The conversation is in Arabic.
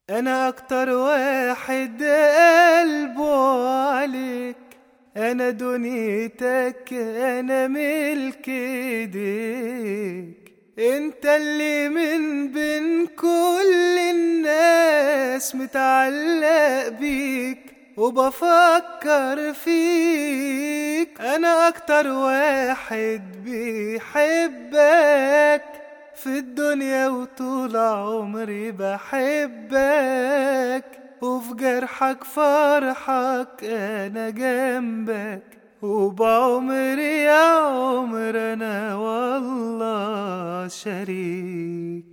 انا اكتر واحد قلبه عليك، انا دنيتك، انا ملك ايديك. انت اللي من بين كل الناس متعلق بيك وبفكر فيك. انا اكتر واحد بيحبك في الدنيا وطول عمري بحبك، وفي جرحك فرحك انا جنبك، وبعمري يا عمر انا والله شريك.